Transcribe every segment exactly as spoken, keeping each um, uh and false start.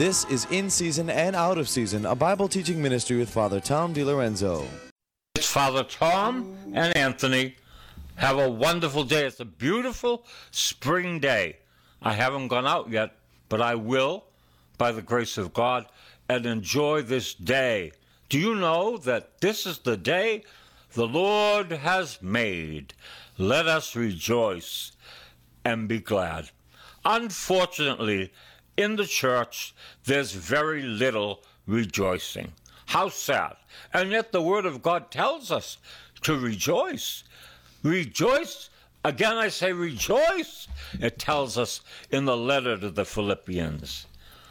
This is In Season and Out of Season, a Bible teaching ministry with Father Tom DiLorenzo. It's Father Tom and Anthony. Have a wonderful day. It's a beautiful spring day. I haven't gone out yet, but I will, by the grace of God, and enjoy this day. Do you know that this is the day the Lord has made? Let us rejoice and be glad. Unfortunately, in the church, there's very little rejoicing. How sad. And yet the Word of God tells us to rejoice. Rejoice. Again, I say rejoice. It tells us in the letter to the Philippians.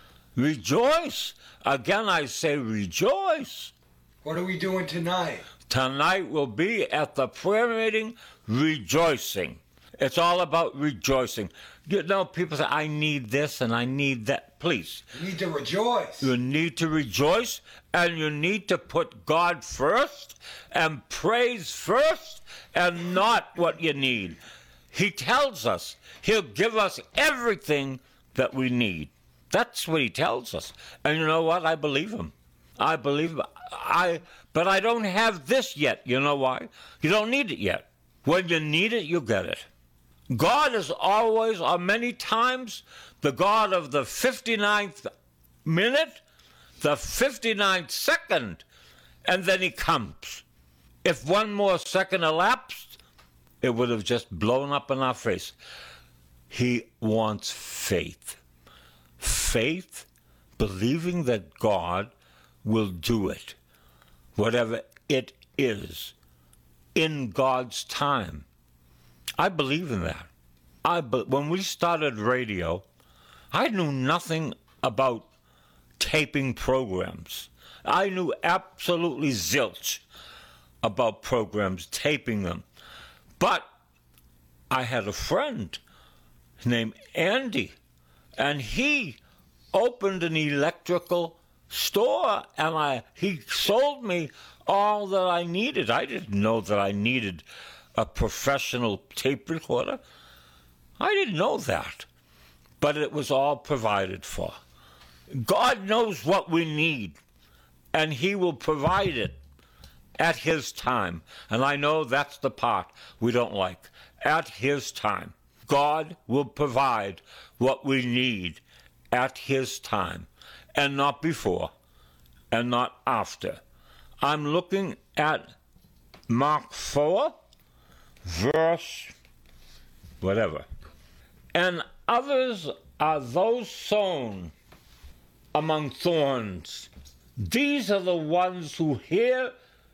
Rejoice. Again, I say rejoice. What are we doing tonight? Tonight we'll be at the prayer meeting rejoicing. It's all about rejoicing. You know, people say, I need this and I need that. Please. You need to rejoice. You need to rejoice, and you need to put God first and praise first and not what you need. He tells us He'll give us everything that we need. That's what He tells us. And you know what? I believe Him. I believe Him. I, but I don't have this yet. You know why? You don't need it yet. When you need it, you'll get it. God is always, or many times, the God of the fifty-ninth minute, the fifty-ninth second, and then He comes. If one more second elapsed, it would have just blown up in our face. He wants faith. Faith, believing that God will do it, whatever it is, in God's time. I believe in that. I be- when we started radio, I knew nothing about taping programs. I knew absolutely zilch about programs, taping them. But I had a friend named Andy, and he opened an electrical store, and I he sold me all that I needed. I didn't know that I needed a professional tape recorder. I didn't know that. But it was all provided for. God knows what we need, and He will provide it at His time. And I know that's the part we don't like. At His time. God will provide what we need at His time, and not before, and not after. I'm looking at Mark four, verse whatever. And others are those sown among thorns. These are the ones who hear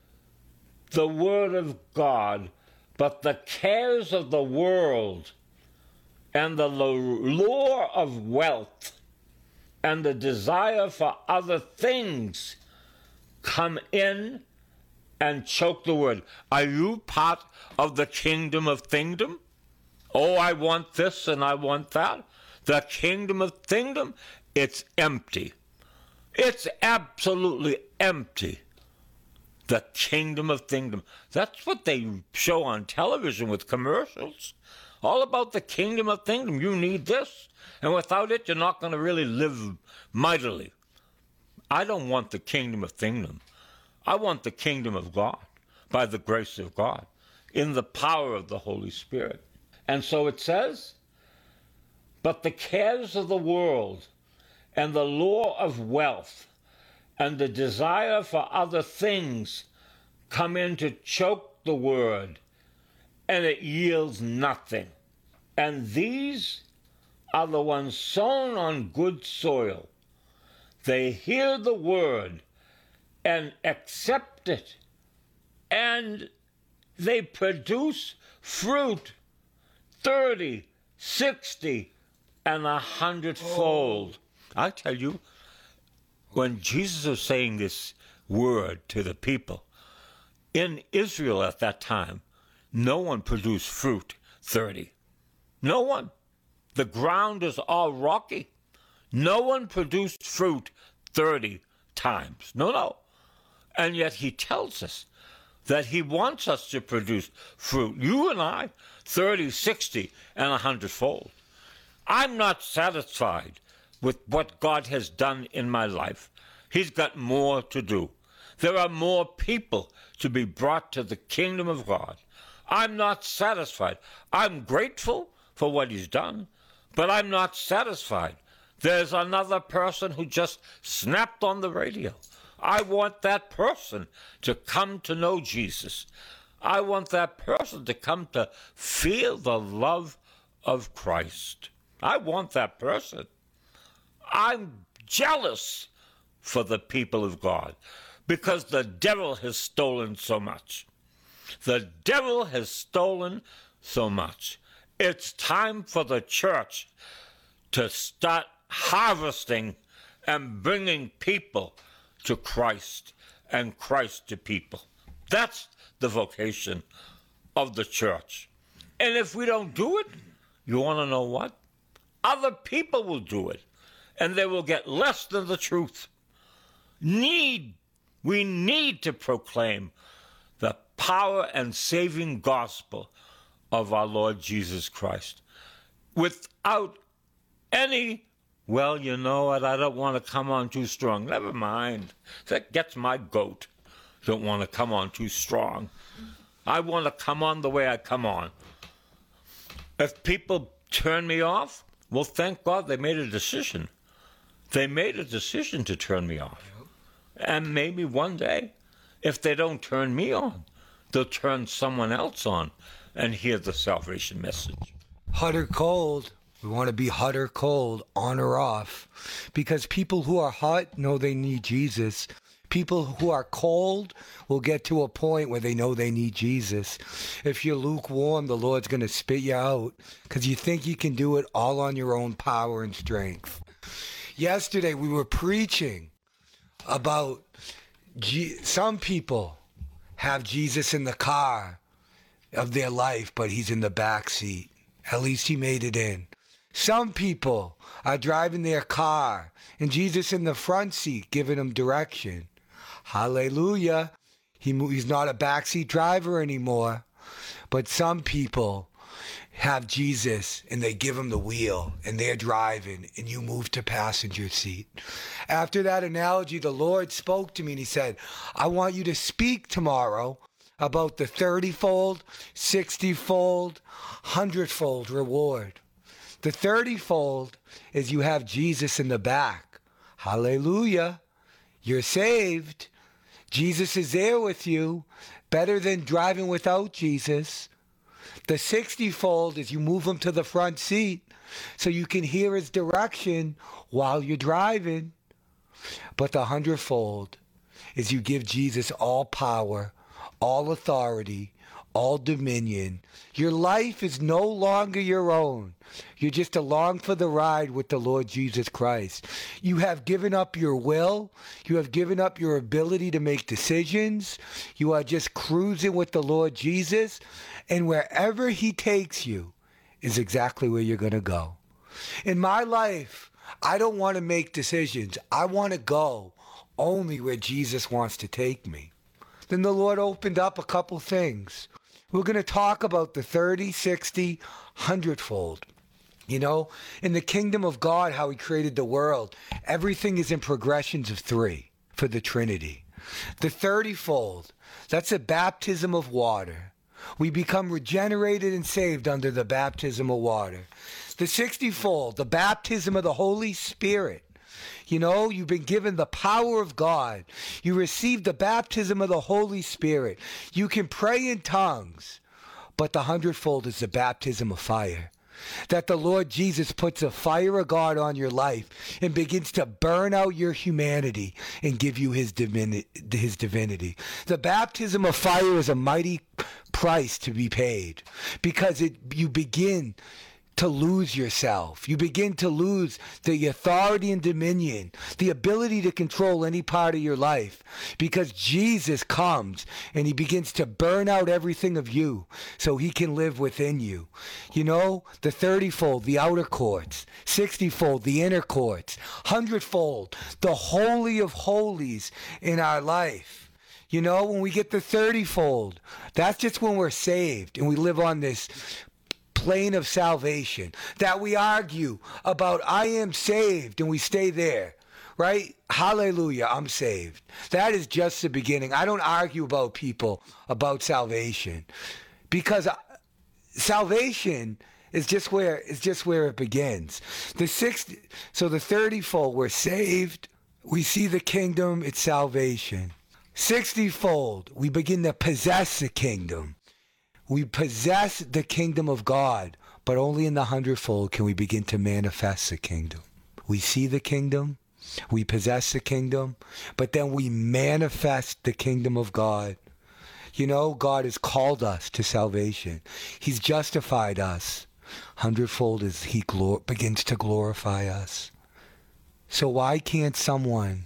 the word of God, but the cares of the world and the lure of wealth and the desire for other things come in and choke the word. Are you part of the kingdom of kingdom? Oh, I want this and I want that. The kingdom of kingdom, it's empty. It's absolutely empty. The kingdom of kingdom. That's what they show on television with commercials. All about the kingdom of kingdom. You need this, and without it, you're not going to really live mightily. I don't want the kingdom of kingdom. I want the kingdom of God, by the grace of God, in the power of the Holy Spirit. And so it says, but the cares of the world and the lure of wealth and the desire for other things come in to choke the word, and it yields nothing. And these are the ones sown on good soil. They hear the word and accept it, and they produce fruit thirty, sixty, and a hundredfold. Oh. I tell you, when Jesus was saying this word to the people, in Israel at that time, no one produced fruit thirty. No one. The ground is all rocky. No one produced fruit thirty times. No, no. And yet He tells us that He wants us to produce fruit. You and I, thirty, sixty, and a hundredfold. I'm not satisfied with what God has done in my life. He's got more to do. There are more people to be brought to the kingdom of God. I'm not satisfied. I'm grateful for what he's done, but I'm not satisfied. There's another person who just snapped on the radio. I want that person to come to know Jesus. I want that person to come to feel the love of Christ. I want that person. I'm jealous for the people of God because the devil has stolen so much. The devil has stolen so much. It's time for the church to start harvesting and bringing people to Christ and Christ to people. That's the vocation of the church. And if we don't do it, you want to know what? Other people will do it, and they will get less than the truth. Need, we need to proclaim the power and saving gospel of our Lord Jesus Christ without any, well, you know what, I don't want to come on too strong. Never mind. That gets my goat. Don't want to come on too strong. I want to come on the way I come on. If people turn me off, well, thank God they made a decision. They made a decision to turn me off. And maybe one day, if they don't turn me on, they'll turn someone else on and hear the salvation message. Hot or cold. We want to be hot or cold, on or off. Because people who are hot know they need Jesus. People who are cold will get to a point where they know they need Jesus. If you're lukewarm, the Lord's going to spit you out because you think you can do it all on your own power and strength. Yesterday, we were preaching about G- some people have Jesus in the car of their life, but he's in the back seat. At least he made it in. Some people are driving their car and Jesus in the front seat giving them direction. Hallelujah. He, he's not a backseat driver anymore. But some people have Jesus and they give him the wheel and they're driving and you move to passenger seat. After that analogy, the Lord spoke to me and he said, I want you to speak tomorrow about the thirty-fold, sixty-fold, hundred-fold reward. The thirty-fold is you have Jesus in the back. Hallelujah. You're saved. Jesus is there with you. Better than driving without Jesus. The sixty-fold is you move him to the front seat so you can hear his direction while you're driving. But the hundredfold is you give Jesus all power, all authority, all dominion. Your life is no longer your own. You're just along for the ride with the Lord Jesus Christ. You have given up your will. You have given up your ability to make decisions. You are just cruising with the Lord Jesus. And wherever he takes you is exactly where you're going to go. In my life, I don't want to make decisions. I want to go only where Jesus wants to take me. Then the Lord opened up a couple things. We're going to talk about the thirty, sixty, hundredfold. You know, in the kingdom of God, how he created the world, everything is in progressions of three for the Trinity. The thirty-fold, that's a baptism of water. We become regenerated and saved under the baptism of water. The sixty-fold, the baptism of the Holy Spirit. You know, you've been given the power of God. You received the baptism of the Holy Spirit. You can pray in tongues. But the hundredfold is the baptism of fire. That the Lord Jesus puts a fire of God on your life and begins to burn out your humanity and give you his divini- his divinity. The baptism of fire is a mighty price to be paid because it you begin to lose yourself. You begin to lose the authority and dominion, the ability to control any part of your life, because Jesus comes and he begins to burn out everything of you so he can live within you. You know, the thirty-fold, the outer courts, sixty-fold, the inner courts, hundredfold, the holy of holies in our life. You know, when we get the thirty-fold, that's just when we're saved and we live on this plane of salvation, that we argue about I am saved and we stay there, right? Hallelujah, I'm saved. That is just the beginning. I don't argue about people about salvation, because salvation is just where is just where it begins. The sixty, so the thirty-fold, we're saved. We see the kingdom, it's salvation. sixty-fold, we begin to possess the kingdom. We possess the kingdom of God, but only in the hundredfold can we begin to manifest the kingdom. We see the kingdom, we possess the kingdom, but then we manifest the kingdom of God. You know, God has called us to salvation. He's justified us. Hundredfold as he glor- begins to glorify us. So why can't someone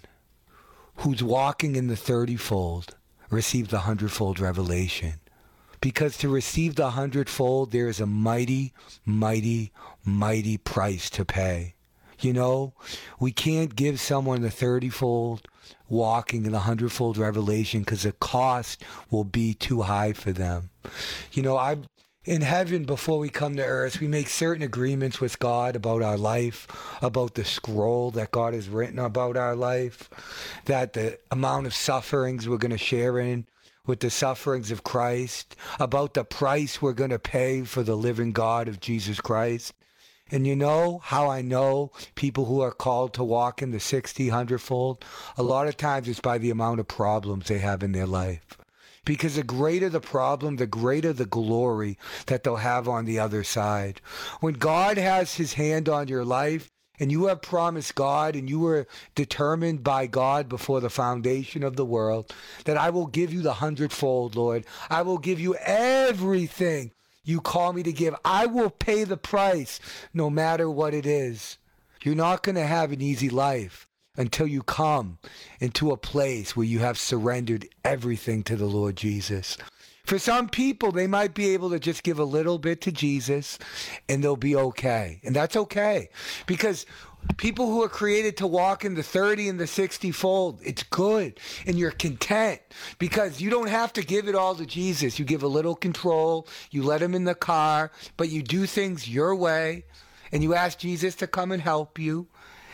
who's walking in the thirty-fold receive the hundredfold revelation? Because to receive the hundredfold, there is a mighty, mighty, mighty price to pay. You know, we can't give someone the thirty-fold walking in the hundredfold revelation because the cost will be too high for them. You know, I in heaven, before we come to earth, we make certain agreements with God about our life, about the scroll that God has written about our life, that the amount of sufferings we're going to share in with the sufferings of Christ, about the price we're going to pay for the living God of Jesus Christ. And you know how I know people who are called to walk in the sixty, hundredfold? A lot of times it's by the amount of problems they have in their life. Because the greater the problem, the greater the glory that they'll have on the other side. When God has his hand on your life, and you have promised God, and you were determined by God before the foundation of the world, that I will give you the hundredfold, Lord. I will give you everything you call me to give. I will pay the price, no matter what it is. You're not going to have an easy life until you come into a place where you have surrendered everything to the Lord Jesus. For some people, they might be able to just give a little bit to Jesus and they'll be okay. And that's okay. Because people who are created to walk in the thirty and the sixty fold, it's good. And you're content because you don't have to give it all to Jesus. You give a little control. You let him in the car, but you do things your way. And you ask Jesus to come and help you.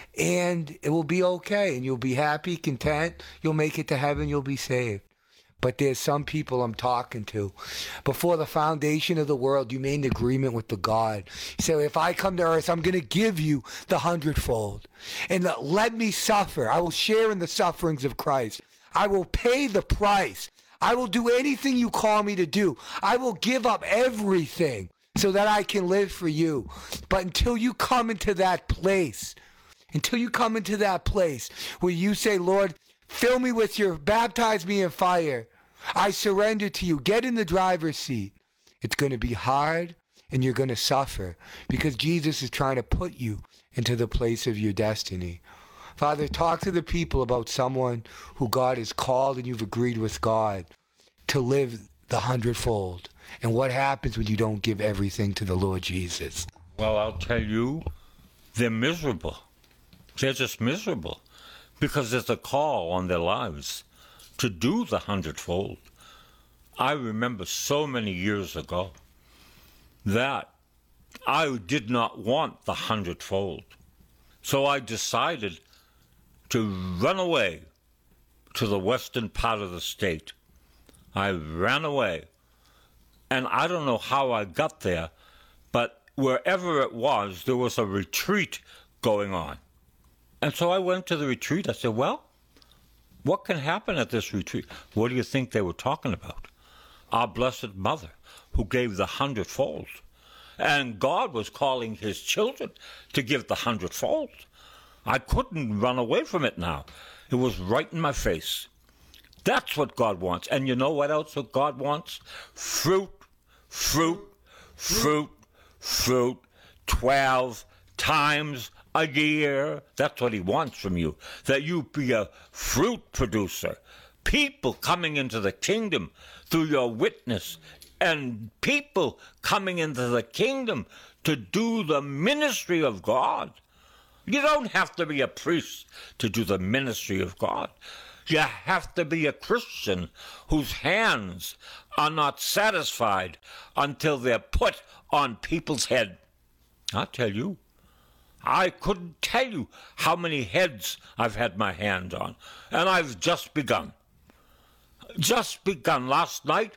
And it will be okay. And you'll be happy, content. You'll make it to heaven. You'll be saved. But there's some people I'm talking to. Before the foundation of the world, you made an agreement with the God. You say, if I come to earth, I'm going to give you the hundredfold. And let me suffer. I will share in the sufferings of Christ. I will pay the price. I will do anything you call me to do. I will give up everything so that I can live for you. But until you come into that place, until you come into that place where you say, Lord, fill me with your, baptize me in fire. I surrender to you. Get in the driver's seat. It's going to be hard and you're going to suffer because Jesus is trying to put you into the place of your destiny. Father, talk to the people about someone who God has called and you've agreed with God to live the hundredfold. And what happens when you don't give everything to the Lord Jesus? Well, I'll tell you, they're miserable. They're just miserable. Because there's a call on their lives to do the hundredfold. I remember so many years ago that I did not want the hundredfold. So I decided to run away to the western part of the state. I ran away. And I don't know how I got there, but wherever it was, there was a retreat going on. And so I went to the retreat. I said, well, what can happen at this retreat? What do you think they were talking about? Our Blessed Mother, who gave the hundredfold. And God was calling his children to give the hundredfold. I couldn't run away from it now. It was right in my face. That's what God wants. And you know what else what God wants? Fruit, fruit, fruit, fruit, twelve times a year. That's what he wants from you, that you be a fruit producer. People coming into the kingdom through your witness, and people coming into the kingdom to do the ministry of God. You don't have to be a priest to do the ministry of God. You have to be a Christian whose hands are not satisfied until they're put on people's head. I tell you, I couldn't tell you how many heads I've had my hand on, and I've just begun. Just begun. Last night,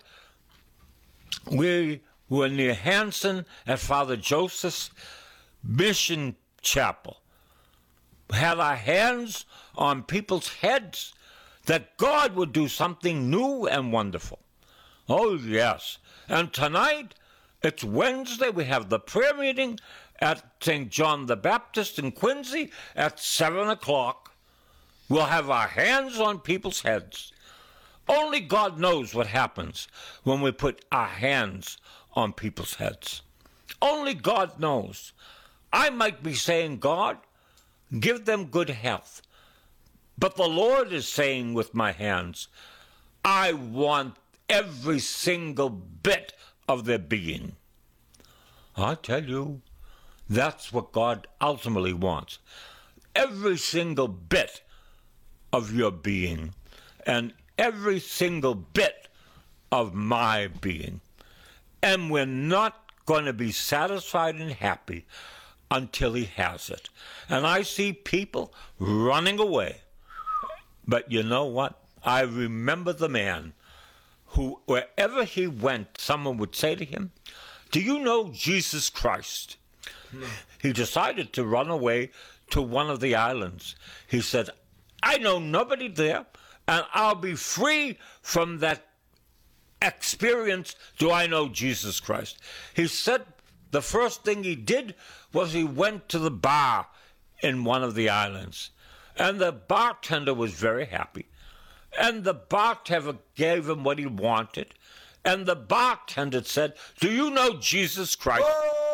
we were near Hanson at Father Joseph's Mission Chapel. Had our hands on people's heads that God would do something new and wonderful. Oh, yes. And tonight, it's Wednesday. We have the prayer meeting at Saint John the Baptist in Quincy at seven o'clock. We'll have our hands on people's heads. Only God knows what happens when we put our hands on people's heads. Only God knows. I might be saying, God, give them good health. But the Lord is saying with my hands, I want every single bit of their being. I tell you, that's what God ultimately wants. Every single bit of your being and every single bit of my being. And we're not going to be satisfied and happy until he has it. And I see people running away. But you know what? I remember the man who, wherever he went, someone would say to him, do you know Jesus Christ? No. He decided to run away to one of the islands. He said, I know nobody there, and I'll be free from that experience. Do I know Jesus Christ? He said the first thing he did was he went to the bar in one of the islands. And the bartender was very happy. And the bartender gave him what he wanted. And the bartender said, do you know Jesus Christ?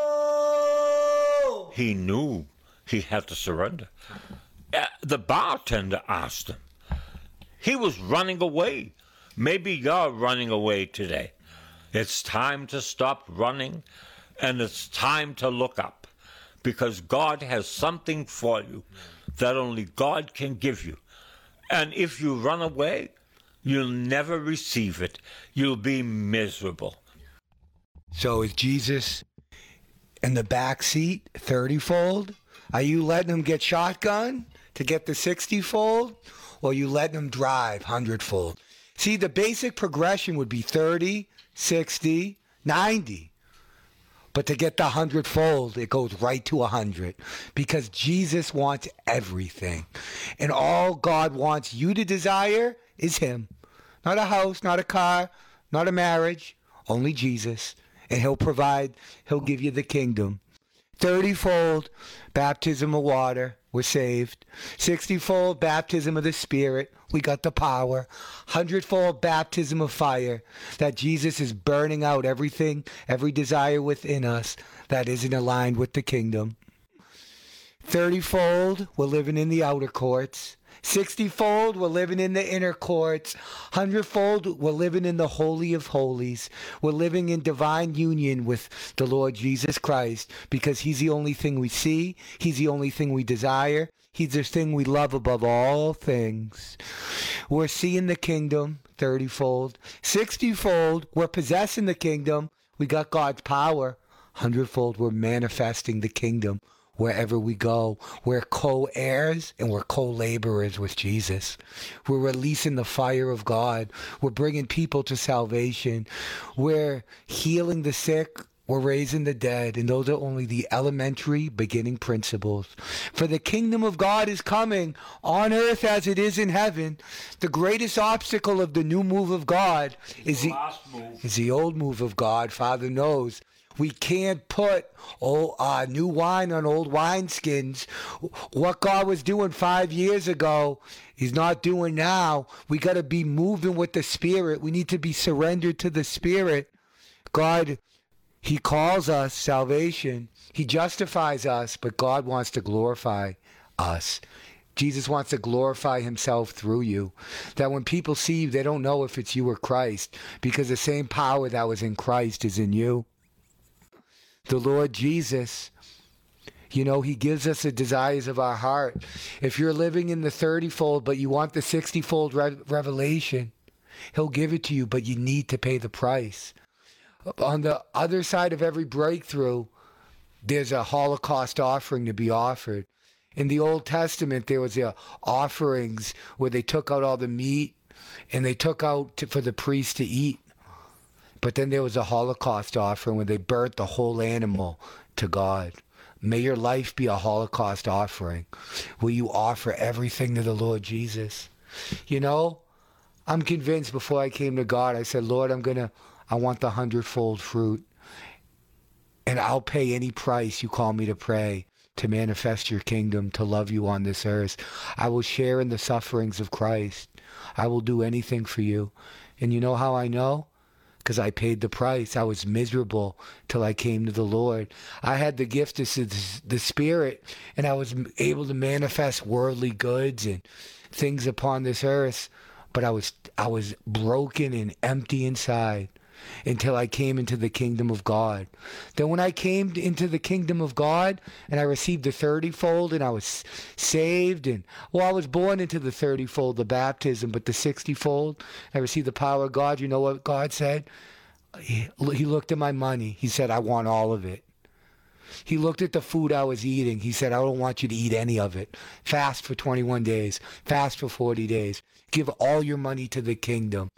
Oh! He knew he had to surrender. Uh, the bartender asked him. He was running away. Maybe you're running away today. It's time to stop running, and it's time to look up, because God has something for you that only God can give you. And if you run away, you'll never receive it. You'll be miserable. So is Jesus in the back seat, thirty-fold? Are you letting him get shotgun to get the sixty-fold? Or are you letting him drive hundred-fold? See, the basic progression would be thirty, sixty, ninety. But to get the hundredfold, it goes right to a hundred, because Jesus wants everything. And all God wants you to desire is him. Not a house, not a car, not a marriage, only Jesus. And he'll provide, he'll give you the kingdom. thirty-fold, baptism of water, we're saved. sixty-fold, baptism of the Spirit, we got the power. hundred-fold, baptism of fire, that Jesus is burning out everything, every desire within us that isn't aligned with the kingdom. thirty-fold, we're living in the outer courts. sixty-fold, we're living in the inner courts. hundred-fold, we're living in the Holy of Holies. We're living in divine union with the Lord Jesus Christ, because he's the only thing we see. He's the only thing we desire. He's the thing we love above all things. We're seeing the kingdom, thirty-fold. sixty-fold, we're possessing the kingdom. We got God's power. hundred-fold, we're manifesting the kingdom. Wherever we go, we're co-heirs and we're co-laborers with Jesus. We're releasing the fire of God. We're bringing people to salvation. We're healing the sick. We're raising the dead. And those are only the elementary beginning principles. For the kingdom of God is coming on earth as it is in heaven. The greatest obstacle of the new move of God is the, is the old move of God. Father knows. We can't put old, uh, new wine on old wineskins. What God was doing five years ago, he's not doing now. We got to be moving with the Spirit. We need to be surrendered to the Spirit. God, he calls us salvation. He justifies us, but God wants to glorify us. Jesus wants to glorify himself through you. That when people see you, they don't know if it's you or Christ, because the same power that was in Christ is in you. The Lord Jesus, you know, he gives us the desires of our heart. If you're living in the thirty-fold, but you want the sixty-fold re- revelation, He'll give it to you, but you need to pay the price. On the other side of every breakthrough, there's a Holocaust offering to be offered. In the Old Testament, there was the offerings where they took out all the meat and they took out to, for the priests to eat. But then there was a Holocaust offering where they burnt the whole animal to God. May your life be a Holocaust offering where you offer everything to the Lord Jesus. You know, I'm convinced before I came to God, I said, Lord, I'm going to, I want the hundredfold fruit. And I'll pay any price you call me to pray, to manifest your kingdom, to love you on this earth. I will share in the sufferings of Christ. I will do anything for you. And you know how I know? Because I paid the price. I was miserable till I came to the Lord. I had the gift of the Spirit, and I was able to manifest worldly goods and things upon this earth. But I was I was broken and empty inside until I came into the kingdom of God. Then when I came into the kingdom of God and I received the thirty-fold and I was saved, and well, I was born into the thirty-fold, the baptism, but the sixty-fold, I received the power of God. You know what God said? He, he looked at my money. He said, I want all of it. He looked at the food I was eating. He said, I don't want you to eat any of it. Fast for twenty-one days. Fast for forty days. Give all your money to the kingdom.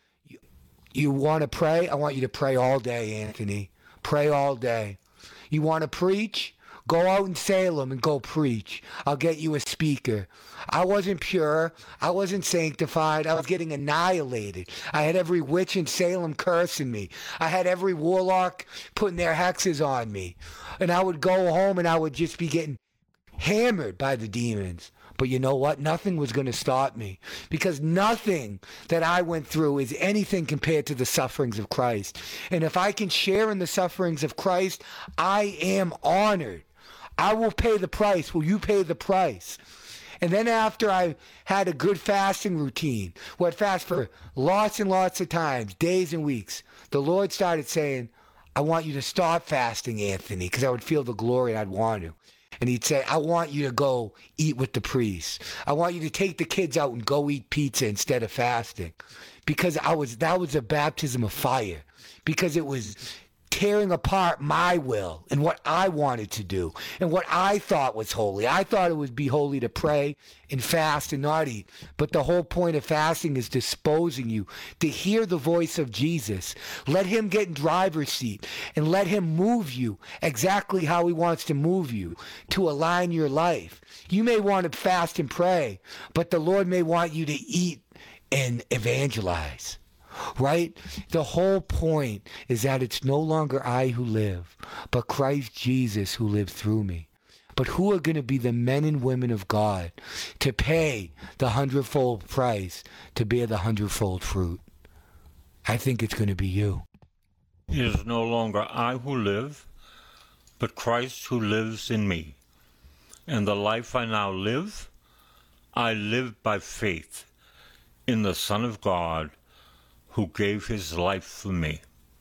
You want to pray? I want you to pray all day, Anthony. Pray all day. You want to preach? Go out in Salem and go preach. I'll get you a speaker. I wasn't pure. I wasn't sanctified. I was getting annihilated. I had every witch in Salem cursing me. I had every warlock putting their hexes on me. And I would go home and I would just be getting hammered by the demons. But you know what? Nothing was going to stop me, because nothing that I went through is anything compared to the sufferings of Christ. And if I can share in the sufferings of Christ, I am honored. I will pay the price. Will you pay the price? And then after I had a good fasting routine, where I'd fast for lots and lots of times, days and weeks, the Lord started saying, I want you to stop fasting, Anthony, because I would feel the glory I'd want to. And he'd say, I want you to go eat with the priests. I want you to take the kids out and go eat pizza instead of fasting. Because I was that was a baptism of fire. Because it was tearing apart my will and what I wanted to do and what I thought was holy. I thought it would be holy to pray and fast and not eat. But the whole point of fasting is disposing you to hear the voice of Jesus. Let him get in driver's seat and let him move you exactly how he wants to move you to align your life. You may want to fast and pray, but the Lord may want you to eat and evangelize. Right? The whole point is that it's no longer I who live, but Christ Jesus who lives through me. But who are going to be the men and women of God to pay the hundredfold price to bear the hundredfold fruit? I think it's going to be you. It is no longer I who live, but Christ who lives in me. And the life I now live, I live by faith in the Son of God, who gave his life for me.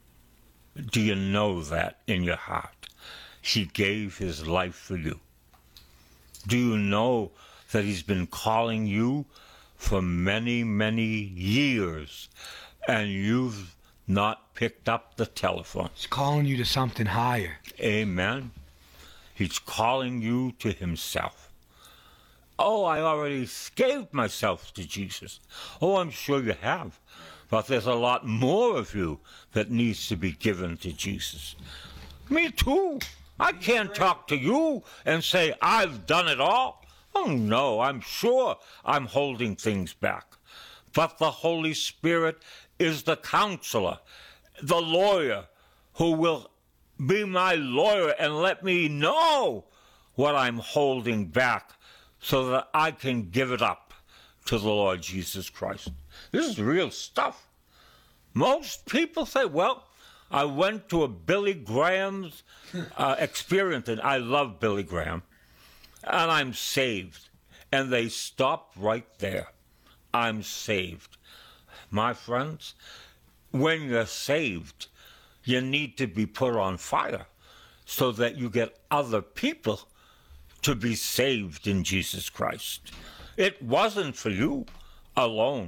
Do you know that in your heart? He gave his life for you. Do you know that he's been calling you for many, many years, and you've not picked up the telephone? He's calling you to something higher. Amen. He's calling you to himself. Oh, I already gave myself to Jesus. Oh, I'm sure you have. But there's a lot more of you that needs to be given to Jesus. Me too. I can't talk to you and say, I've done it all. Oh, no, I'm sure I'm holding things back. But the Holy Spirit is the counselor, the lawyer, who will be my lawyer and let me know what I'm holding back so that I can give it up to the Lord Jesus Christ. This is real stuff. Most people say, well, I went to a Billy Graham's uh, experience, and I love Billy Graham, and I'm saved. And they stop right there. I'm saved. My friends, when you're saved, you need to be put on fire so that you get other people to be saved in Jesus Christ. It wasn't for you alone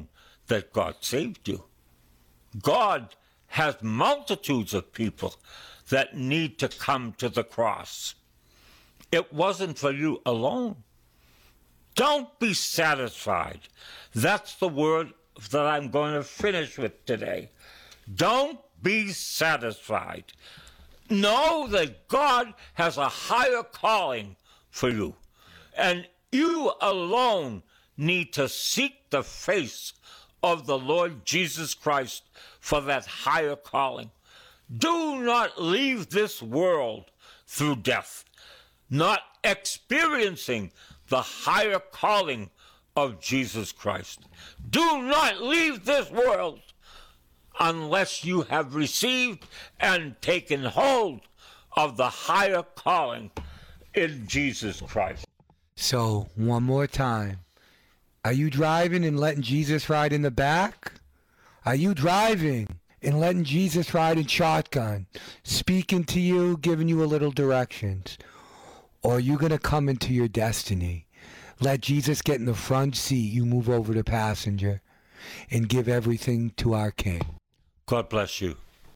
that God saved you. God has multitudes of people that need to come to the cross. It wasn't for you alone. Don't be satisfied. That's the word that I'm going to finish with today. Don't be satisfied. Know that God has a higher calling for you. And you alone need to seek the face of the Lord Jesus Christ for that higher calling. Do not leave this world through death, not experiencing the higher calling of Jesus Christ. Do not leave this world unless you have received and taken hold of the higher calling in Jesus Christ. So, one more time. Are you driving and letting Jesus ride in the back? Are you driving and letting Jesus ride in shotgun, speaking to you, giving you a little directions? Or are you going to come into your destiny? Let Jesus get in the front seat, you move over to passenger, and give everything to our King. God bless you.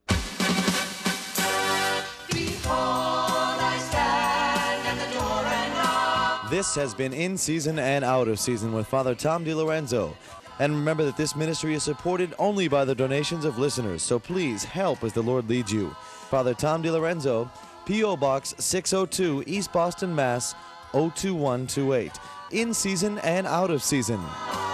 This has been In Season and Out of Season with Father Tom DiLorenzo. And remember that this ministry is supported only by the donations of listeners, so please help as the Lord leads you. Father Tom DiLorenzo, P O. Box six oh two, East Boston, Mass. oh two one two eight. In Season and Out of Season.